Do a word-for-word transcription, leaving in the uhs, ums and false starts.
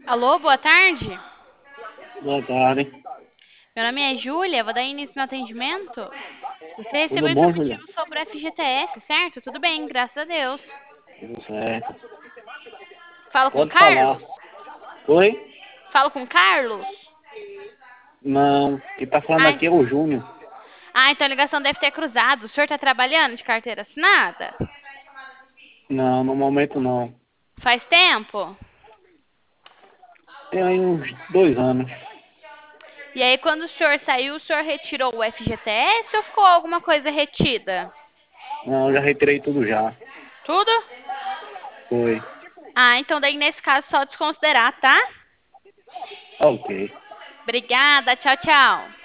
Alô, boa tarde. Boa tarde. Meu nome é Júlia, vou dar início no atendimento. Você Tudo recebeu bom, Julia? informativo sobre o F G T S, certo? Tudo bem, graças a Deus. Tudo certo. Falo com Pode falar. Carlos? Oi? Falo com Carlos? Não, quem tá falando Ai, aqui é o Júnior. ah, então a ligação deve ter cruzado. O senhor está trabalhando de carteira assinada? Não, no momento não. Faz tempo? Tem aí uns dois anos. E aí, quando o senhor saiu, o senhor retirou o F G T S ou ficou alguma coisa retida? Não, já retirei tudo já. Tudo? Foi. Ah, então daí nesse caso só desconsiderar, tá? Ok. Obrigada, tchau, tchau.